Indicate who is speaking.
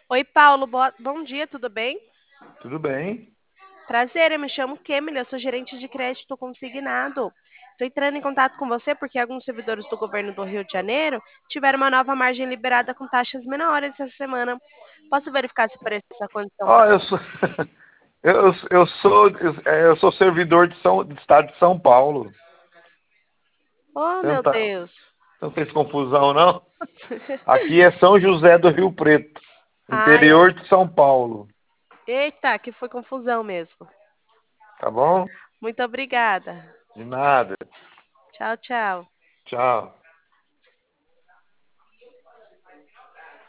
Speaker 1: Oi, Paulo, bom dia, tudo bem?
Speaker 2: Tudo bem?
Speaker 1: Prazer, eu me chamo Kemily, eu sou gerente de crédito consignado. Estou entrando em contato com você porque alguns servidores do governo do Rio de Janeiro tiveram uma nova margem liberada com taxas menores essa semana. Posso verificar se por essa condição
Speaker 2: Ó,
Speaker 1: para
Speaker 2: eu sou, eu sou servidor do estado de São Paulo.
Speaker 1: Oh,
Speaker 2: Você não,
Speaker 1: meu
Speaker 2: tá,
Speaker 1: Deus.
Speaker 2: não fez confusão, não? Aqui é São José do Rio Preto,
Speaker 1: Ai,
Speaker 2: interior de São Paulo.
Speaker 1: eita, que foi confusão mesmo.
Speaker 2: Tá bom?
Speaker 1: Muito obrigada.
Speaker 2: De nada.
Speaker 1: Tchau, tchau.
Speaker 2: Tchau.